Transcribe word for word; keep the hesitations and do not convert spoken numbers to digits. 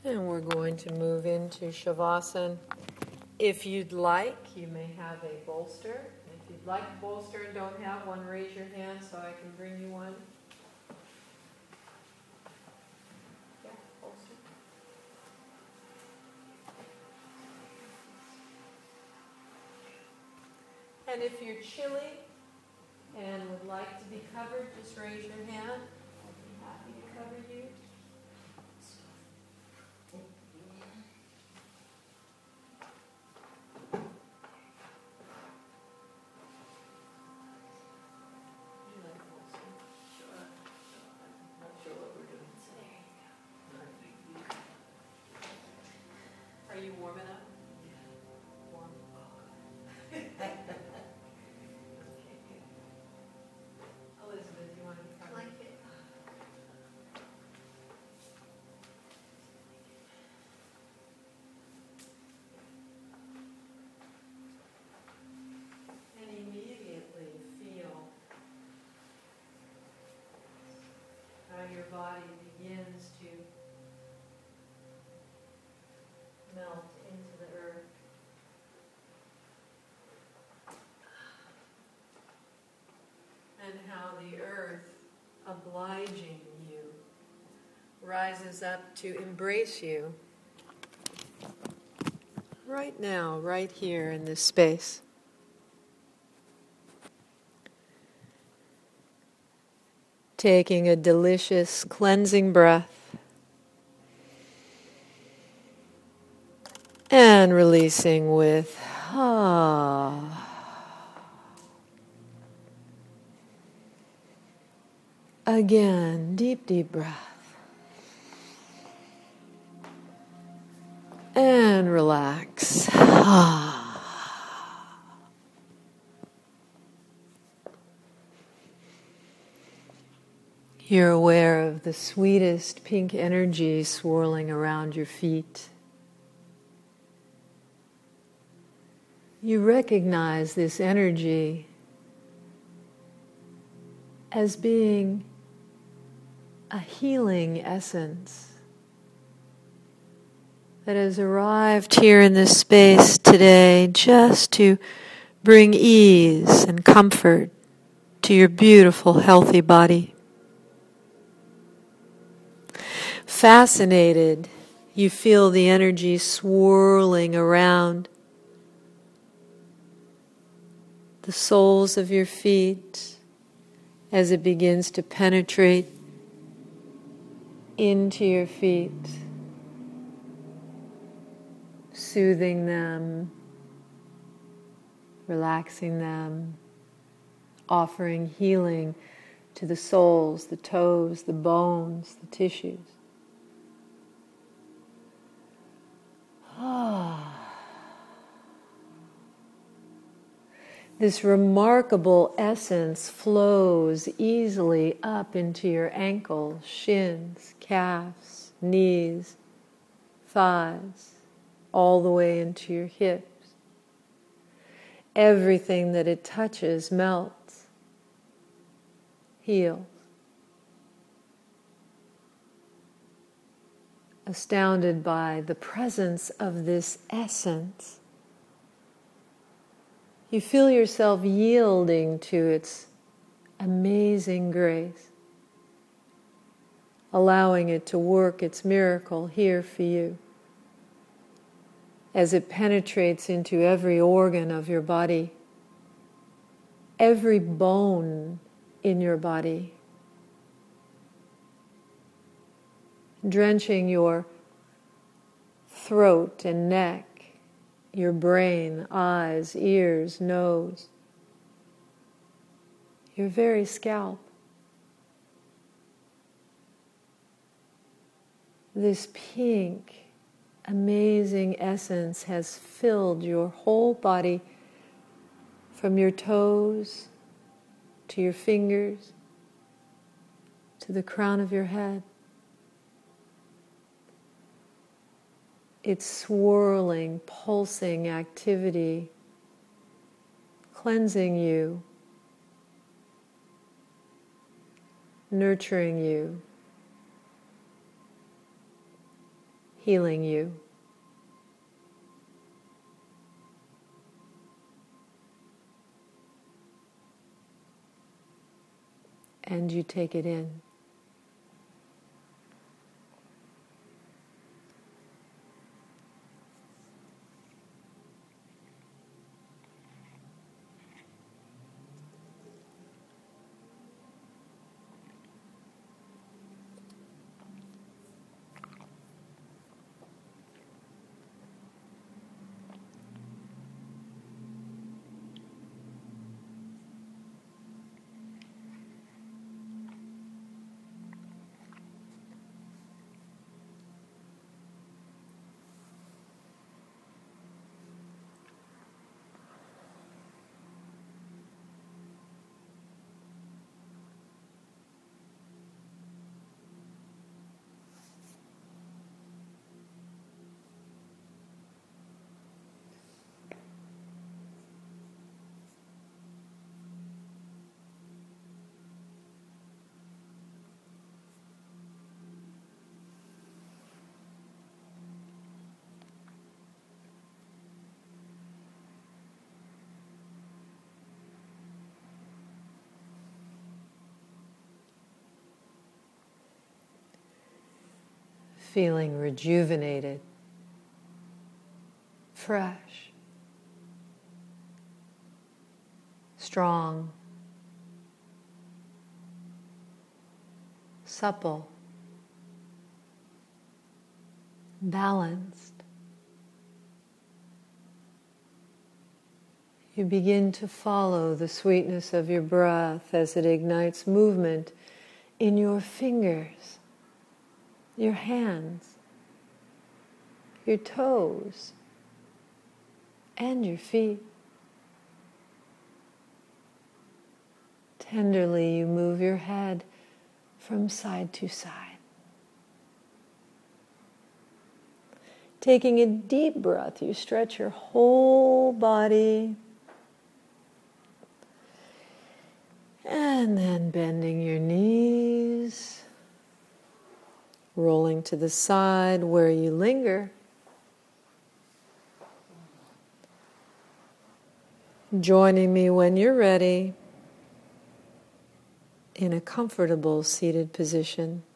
And we're going to move into Shavasana. If you'd like, you may have a bolster. If you'd like a bolster and don't have one, raise your hand so I can bring you one. Yeah, bolster. And if you're chilly and would like to be covered, just raise your hand. I'll be happy to cover you. Are you warm enough? Warm. Okay, good. Elizabeth, you want to be covered? Like it. And immediately feel how your body begins to melt into the earth. And how the earth, obliging you, rises up to embrace you right now, right here in this space. Taking a delicious cleansing breath and releasing with ah. Again, deep, deep breath. And relax. Ah. You're aware of the sweetest pink energy swirling around your feet. You recognize this energy as being a healing essence that has arrived here in this space today just to bring ease and comfort to your beautiful, healthy body. Fascinated, you feel the energy swirling around the soles of your feet as it begins to penetrate into your feet, soothing them, relaxing them, offering healing to the soles, the toes, the bones, the tissues. Ah. This remarkable essence flows easily up into your ankles, shins, calves, knees, thighs, all the way into your hips. Everything that it touches melts, heals. Astounded by the presence of this essence, you feel yourself yielding to its amazing grace, allowing it to work its miracle here for you as it penetrates into every organ of your body, every bone in your body, drenching your throat and neck, your brain, eyes, ears, nose, your very scalp. This pink, amazing essence has filled your whole body from your toes to your fingers to the crown of your head. Its swirling, pulsing activity, cleansing you, nurturing you, healing you. And you take it in. Feeling rejuvenated, fresh, strong, supple, balanced. You begin to follow the sweetness of your breath as it ignites movement in your fingers, your hands, your toes, and your feet. Tenderly you move your head from side to side. Taking a deep breath, you stretch your whole body. And then bending your knees, rolling to the side where you linger. Joining me when you're ready in a comfortable seated position.